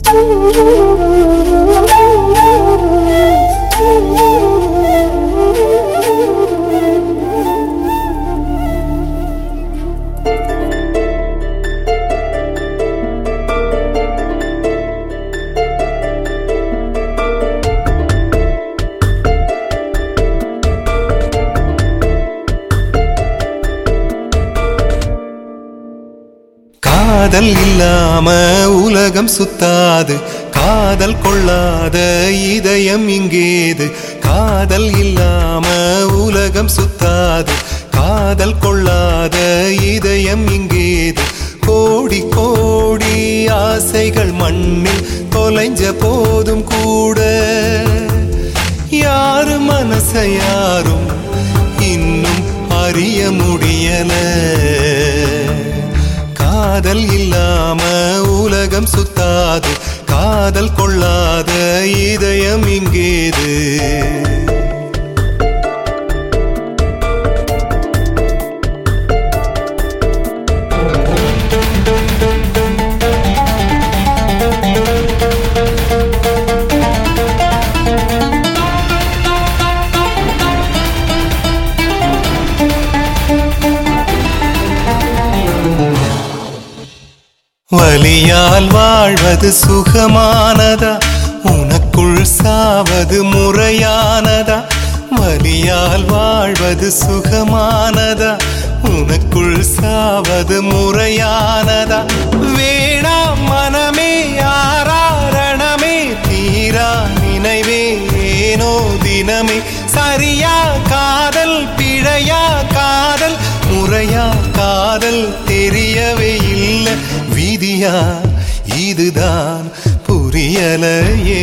காதல் இல்லாம உலகம் சுத்தாது, காதல் கொள்ளாத இதயம் இங்கேது. காதல் இல்லாம உலகம் சுத்தாது, காதல் கொள்ளாத இதயம் இங்கேது. கோடி கோடி ஆசைகள் மண்ணில் தொலைஞ்ச போதும் கூட யாரு மனச யாரும் இன்னும் அறிய முடியல. காதல் இல்லாம உலகம் சுத்தாது, காதல் கொள்ளாத இதயம் இங்கேது. வலியால் வாழ்வது சுகமானதா, உனக்குள் சாவது முறையானதா? வலியால் வாழ்வது சுகமானதா, உனக்குள் சாவது முறையானதா? வேணாம் மனமே ஆராரணமே, தீரா நினைவே ஏனோ தினமே. சரியா காதல் பிழையா காதல் முறையா காதல் தெரியவே இல்லை. விதியா இதுதான் புரியலையே.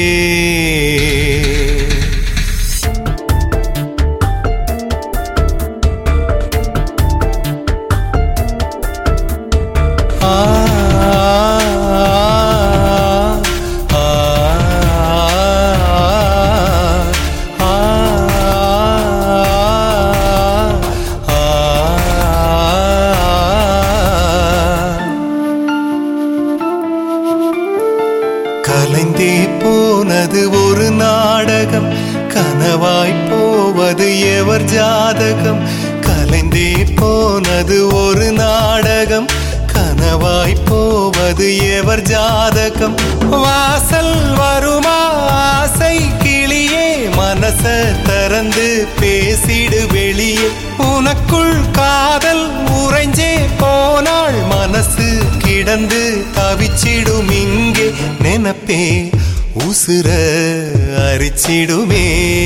கலைந்தே போனது ஒரு நாடகம், கனவாய் போவது எவர் ஜாதகம்? கலைந்தே போனது ஒரு நாடகம், கனவாய் போவது எவர் ஜாதகம்? வாசல் வருமா ஆசை கிளியே, மனச திறந்து பேசிடு வெளியே. உனக்குள் காதல் உறைஞ்சே போனாள், மனசு கிடந்து தவிச்சிடும் இங்கே. நினைப்பே உசுர அரிச்சிடுமே.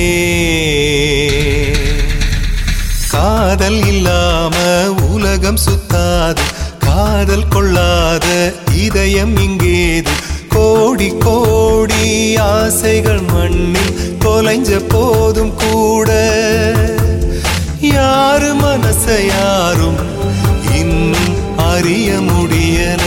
காதல் இல்லாம உலகம் சுத்தாது, காதல் கொள்ளாத இதயம் இங்கேது. கோடி கோடி ஆசைகள் மண்ணில் தொலைஞ்ச போதும் கூட யாரு மனச யாரும் இன்னும் அறிய முடியல.